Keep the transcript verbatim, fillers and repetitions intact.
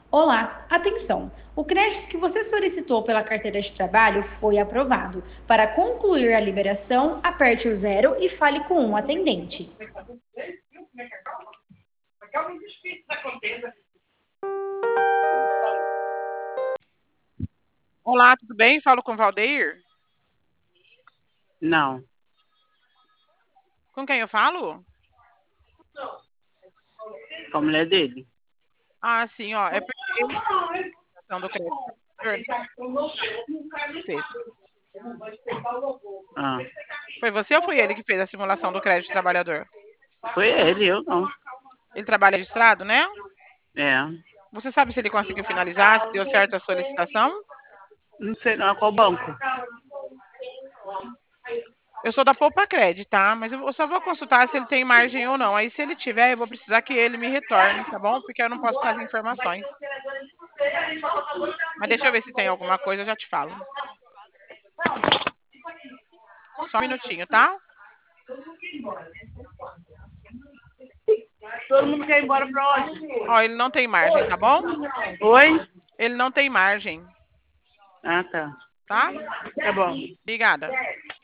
Olá, atenção! O crédito que você solicitou pela carteira de trabalho foi aprovado. Para concluir a liberação, aperte o zero e fale com um atendente. Olá, tudo bem? Falo com o Valdeir. Não. Com quem eu falo? Com a mulher dele. Ah, sim, ó. É porque ele fez do crédito fez. Ah. Foi você ou foi ele que fez a simulação do crédito trabalhador? Foi ele, eu não. Ele trabalha registrado, né? É. Você sabe se ele conseguiu finalizar, se deu certo a solicitação? Não sei não, qual banco? Eu sou da Poupa Cred, tá? Mas eu só vou consultar se ele tem margem ou não. Aí, se ele tiver, eu vou precisar que ele me retorne, tá bom? Porque eu não posso dar as informações. Mas deixa eu ver se tem alguma coisa, eu já te falo. Só um minutinho, tá? Todo mundo quer ir embora pra onde? Ó, ele não tem margem, tá bom? Oi? Ele não tem margem, Ah, tá. tá? Tá bom. Obrigada.